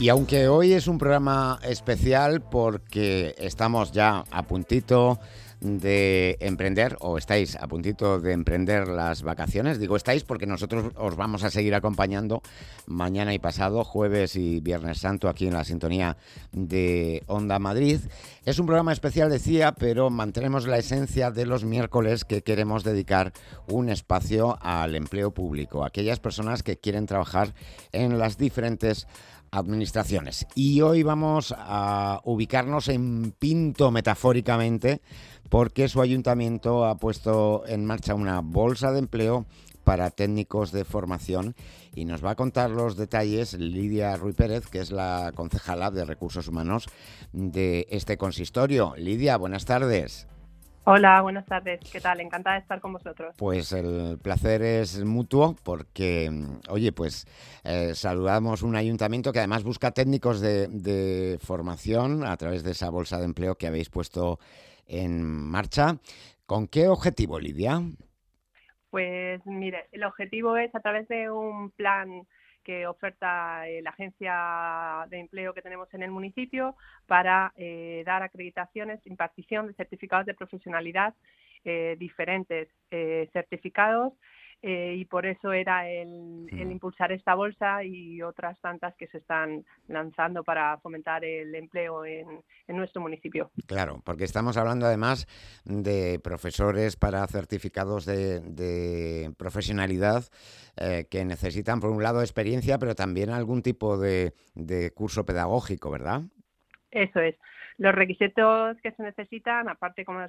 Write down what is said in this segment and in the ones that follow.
Y aunque hoy es un programa especial porque estamos ya a puntito de emprender, o estáis a puntito de emprender las vacaciones, digo estáis porque nosotros os vamos a seguir acompañando mañana y pasado, jueves y viernes santo, aquí en la sintonía de Onda Madrid. Es un programa especial, decía, pero mantenemos la esencia de los miércoles, que queremos dedicar un espacio al empleo público, a aquellas personas que quieren trabajar en las diferentes administraciones. Y hoy vamos a ubicarnos en Pinto, metafóricamente, porque su ayuntamiento ha puesto en marcha una bolsa de empleo para técnicos de formación y nos va a contar los detalles Lidia Ruiz Pérez, que es la concejala de Recursos Humanos de este consistorio. Lidia, buenas tardes. Hola, buenas tardes. ¿Qué tal? Encantada de estar con vosotros. Pues el placer es mutuo porque, oye, pues saludamos un ayuntamiento que además busca técnicos de formación a través de esa bolsa de empleo que habéis puesto en marcha. ¿Con qué objetivo, Lidia? Pues mire, el objetivo es, a través de un plan que oferta la agencia de empleo que tenemos en el municipio, para dar acreditaciones, impartición de certificados de profesionalidad, diferentes certificados, y por eso era el impulsar esta bolsa y otras tantas que se están lanzando para fomentar el empleo en nuestro municipio. Claro, porque estamos hablando además de profesores para certificados de profesionalidad que necesitan, por un lado, experiencia, pero también algún tipo de curso pedagógico, ¿verdad? Eso es. Los requisitos que se necesitan, aparte, como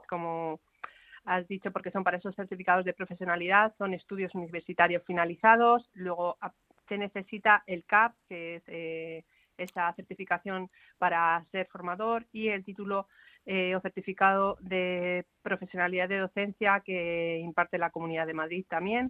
has dicho, porque son para esos certificados de profesionalidad, son estudios universitarios finalizados. Luego se necesita el CAP, que es esa certificación para ser formador, y el título o certificado de profesionalidad de docencia que imparte la Comunidad de Madrid también.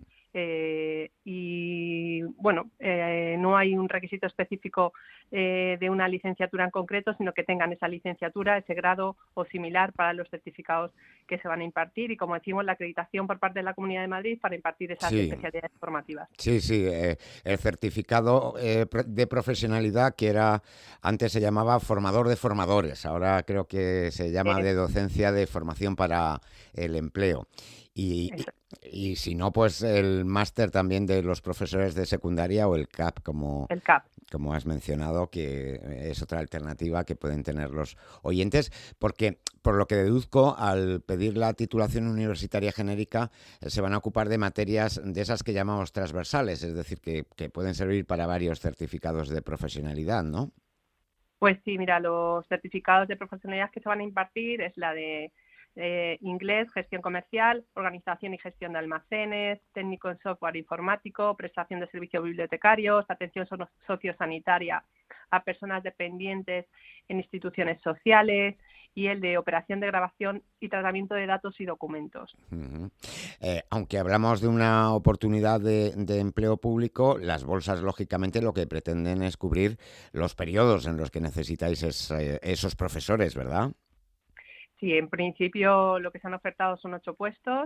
Y bueno, no hay un requisito específico de una licenciatura en concreto, sino que tengan esa licenciatura, ese grado o similar para los certificados que se van a impartir, y, como decimos, la acreditación por parte de la Comunidad de Madrid para impartir esas especialidades formativas. Sí, el certificado de profesionalidad, que antes se llamaba formador de formadores, ahora creo que se llama de docencia de formación para el empleo. Y si no, pues el máster también de los profesores de secundaria, o el CAP, como has mencionado, que es otra alternativa que pueden tener los oyentes, porque por lo que deduzco, al pedir la titulación universitaria genérica, se van a ocupar de materias de esas que llamamos transversales, es decir, que pueden servir para varios certificados de profesionalidad, ¿no? Pues sí, mira, los certificados de profesionalidad que se van a impartir es la de inglés, gestión comercial, organización y gestión de almacenes, técnico en software informático, prestación de servicios bibliotecarios, atención sociosanitaria a personas dependientes en instituciones sociales, y el de operación de grabación y tratamiento de datos y documentos. Aunque hablamos de una oportunidad de empleo público, las bolsas, lógicamente, lo que pretenden es cubrir los periodos en los que necesitáis esos profesores, ¿verdad? Sí, en principio lo que se han ofertado son 8 puestos.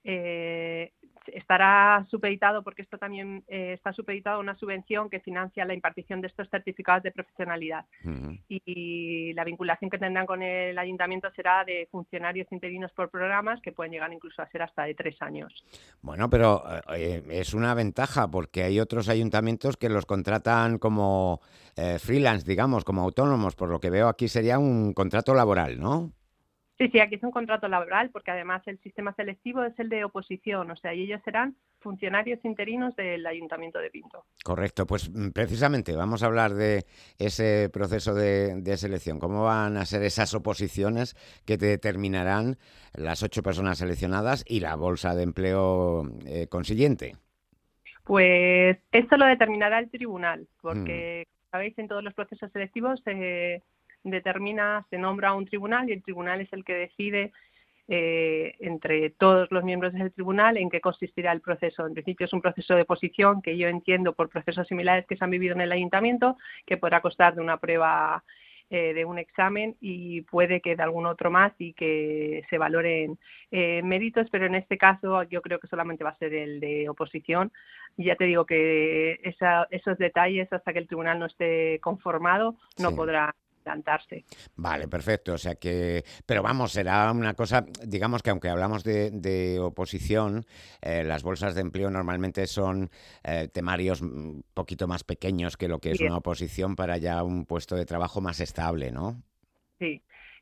Estará supeditado, porque esto también está supeditado a una subvención que financia la impartición de estos certificados de profesionalidad. Y la vinculación que tendrán con el ayuntamiento será de funcionarios interinos por programas, que pueden llegar incluso a ser hasta de 3 años. Bueno, pero es una ventaja, porque hay otros ayuntamientos que los contratan como freelance, digamos, como autónomos. Por lo que veo, aquí sería un contrato laboral, ¿no? Sí, aquí es un contrato laboral, porque además el sistema selectivo es el de oposición, o sea, y ellos serán funcionarios interinos del Ayuntamiento de Pinto. Correcto, pues precisamente vamos a hablar de ese proceso de selección. ¿Cómo van a ser esas oposiciones que determinarán las 8 personas seleccionadas y la bolsa de empleo consiguiente? Pues esto lo determinará el tribunal, porque, sabéis, en todos los procesos selectivos se nombra un tribunal, y el tribunal es el que decide entre todos los miembros del tribunal en qué consistirá el proceso. En principio es un proceso de oposición que yo entiendo, por procesos similares que se han vivido en el ayuntamiento, que podrá constar de una prueba de un examen y puede que de algún otro más y que se valoren méritos, pero en este caso yo creo que solamente va a ser el de oposición. Y ya te digo que esos detalles, hasta que el tribunal no esté conformado, no Sí. podrá adelantarse. Vale, perfecto. O sea que, pero vamos, será una cosa, digamos que aunque hablamos de oposición, las bolsas de empleo normalmente son temarios un poquito más pequeños que lo que es Sí, una oposición para ya un puesto de trabajo más estable, ¿no? sí,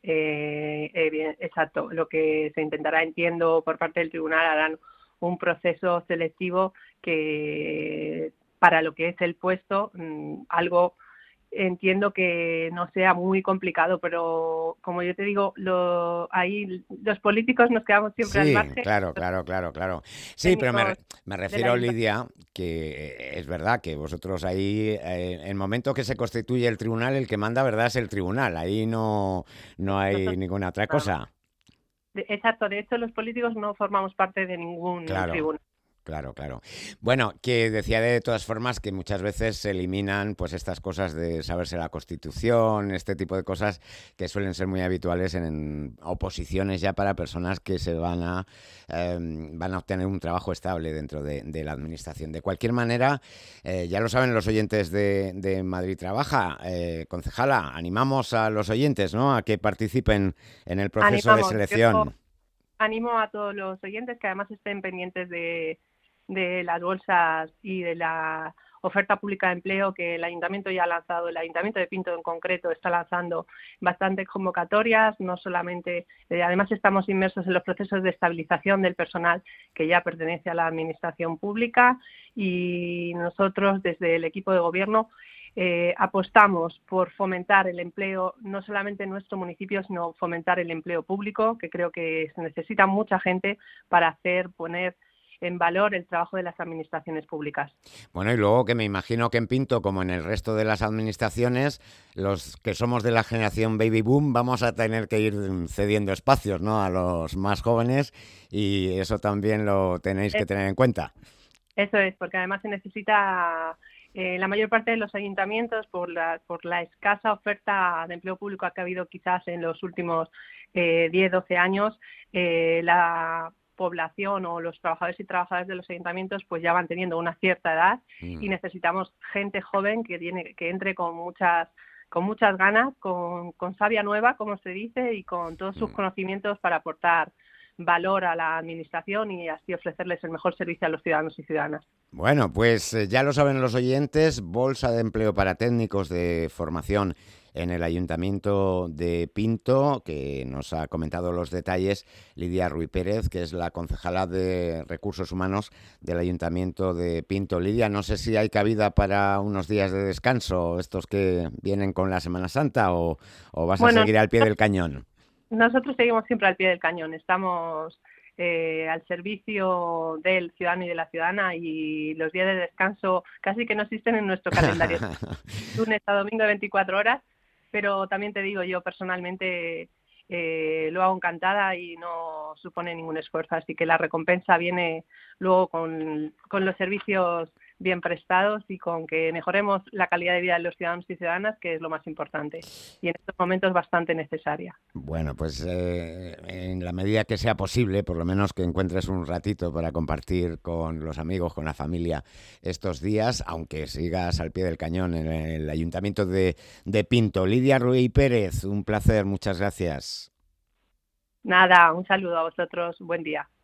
bien, exacto. Lo que se intentará, entiendo, por parte del tribunal, harán un proceso selectivo que para lo que es el puesto, algo entiendo que no sea muy complicado, pero como yo te digo, ahí los políticos nos quedamos siempre al Sí, margen, claro, los claro, claro, claro. Sí, pero técnicos me del refiero, ayuntamiento. Lidia, que es verdad que vosotros ahí, en el momento que se constituye el tribunal, el que manda, ¿verdad?, es el tribunal. Ahí no hay Nosotros, ninguna otra nada más. cosa. Exacto, de hecho los políticos no formamos parte de ningún Claro. tribunal. Claro, claro. Bueno, que decía de todas formas que muchas veces se eliminan pues estas cosas de saberse la Constitución, este tipo de cosas que suelen ser muy habituales en oposiciones ya para personas que van a obtener un trabajo estable dentro de la administración. De cualquier manera, ya lo saben los oyentes de Madrid Trabaja, concejala, animamos a los oyentes, ¿no?, a que participen en el proceso de Animamos, yo selección. animo a todos los oyentes que además estén pendientes de las bolsas y de la oferta pública de empleo que el Ayuntamiento ya ha lanzado. El Ayuntamiento de Pinto en concreto está lanzando bastantes convocatorias, no solamente, además estamos inmersos en los procesos de estabilización del personal que ya pertenece a la Administración Pública y nosotros desde el equipo de gobierno apostamos por fomentar el empleo, no solamente en nuestro municipio, sino fomentar el empleo público, que creo que se necesita mucha gente para poner en valor el trabajo de las administraciones públicas. Bueno, y luego que me imagino que en Pinto, como en el resto de las administraciones, los que somos de la generación baby boom vamos a tener que ir cediendo espacios, ¿no?, a los más jóvenes, y eso también lo tenéis que tener en cuenta. Eso es, porque además se necesita la mayor parte de los ayuntamientos por la escasa oferta de empleo público que ha habido quizás en los últimos 10, 12 años, la población o los trabajadores y trabajadoras de los ayuntamientos pues ya van teniendo una cierta edad y necesitamos gente joven que entre con muchas ganas, con savia nueva, como se dice, y con todos sus conocimientos para aportar valor a la administración y así ofrecerles el mejor servicio a los ciudadanos y ciudadanas. Bueno, pues ya lo saben los oyentes, bolsa de empleo para técnicos de formación en el Ayuntamiento de Pinto, que nos ha comentado los detalles Lidia Ruy Pérez, que es la concejala de Recursos Humanos del Ayuntamiento de Pinto. Lidia, no sé si hay cabida para unos días de descanso, estos que vienen con la Semana Santa, o vas a seguir al pie del cañón. Nosotros seguimos siempre al pie del cañón, estamos al servicio del ciudadano y de la ciudadana y los días de descanso casi que no existen en nuestro calendario. Lunes a domingo de 24 horas, pero también te digo, yo personalmente lo hago encantada y no supone ningún esfuerzo, así que la recompensa viene luego con los servicios bien prestados y con que mejoremos la calidad de vida de los ciudadanos y ciudadanas, que es lo más importante y en estos momentos bastante necesaria. Bueno, pues en la medida que sea posible, por lo menos que encuentres un ratito para compartir con los amigos, con la familia estos días, aunque sigas al pie del cañón en el Ayuntamiento de Pinto. Lidia Ruy Pérez, un placer, muchas gracias. Nada, un saludo a vosotros, buen día.